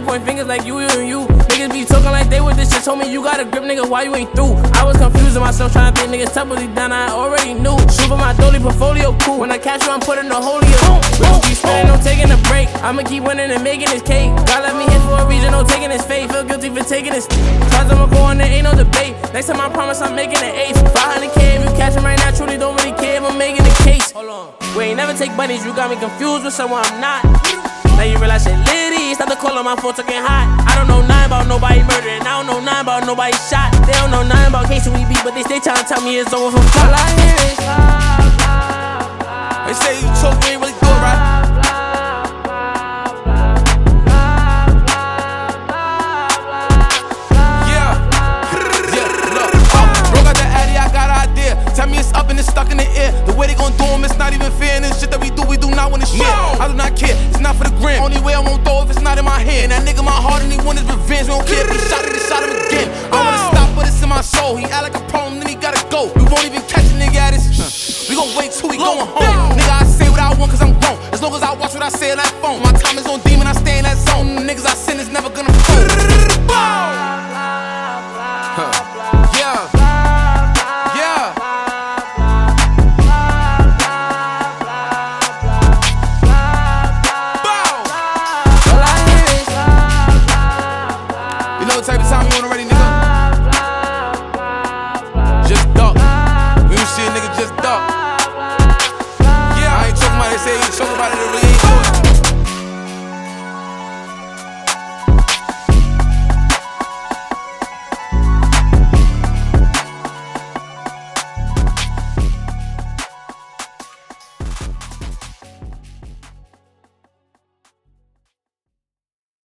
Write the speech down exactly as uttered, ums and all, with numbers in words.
point fingers like you, you, and you. Niggas be talking like they with this shit. Told me you got a grip, nigga, why you ain't through? I was confusing myself, trying to think niggas tumbly down, I already knew. Shoot for my dolly portfolio, cool. When I catch you, I'm putting the holy up. We don't keep spinning, no taking a break. I'ma keep winning and making this cake. God let me hit for a reason, no taking his fate. Feel guilty for taking his. Tries I'ma go on, there ain't no debate. Next time I promise I'm making an ace. five hundred K if you catch him right now, truly don't really care if I'm making a case. Hold on. We ain't never take bunnies, you got me confused with someone I'm not. Now you realize shit litty, stop the call on my phone talking hot. I don't know nothing about nobody murdering, I don't know nothing about nobody shot. They don't know nothing about case we beat, but they stay trying to tell me it's over from top. All I hear is blah, blah, blah. They say you choke, you ain't really do it right. Tell me it's up and it's stuck in the air. The way they gon' do them, it's not even fair. And this shit that we do, we do not wanna share. I do not care, it's not for the gram. Only way I won't throw if it's not in my hand. That nigga my heart and he want his revenge. We don't care if he shot it, he shot him again. I wanna stop, but it's in my soul. He act like a problem, then he gotta go. We won't even catch a nigga at his. We gon' wait till we going home. Nigga, I say what I want cause I'm grown. As long as I watch what I say on that phone. My time is on demon, I stay in that zone. Niggas I sin is never gonna fall. Yeah. Type of time you want already, nigga. Just duck. We don't see a nigga just duck.